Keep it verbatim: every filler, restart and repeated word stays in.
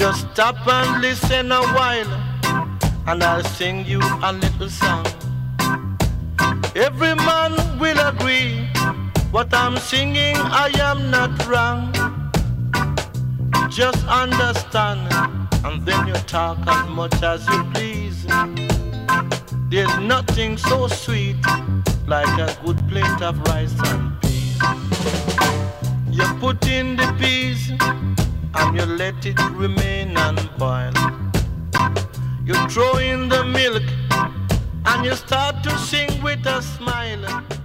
Just stop and listen a while, and I'll sing you a little song. Every man will agree, what I'm singing I am not wrong. Just understand, and then you talk as much as you please. There's nothing so sweet like a good plate of rice and peas. You put in the peas and you let it remain and boil. You throw in the milk and you start to sing with a smile.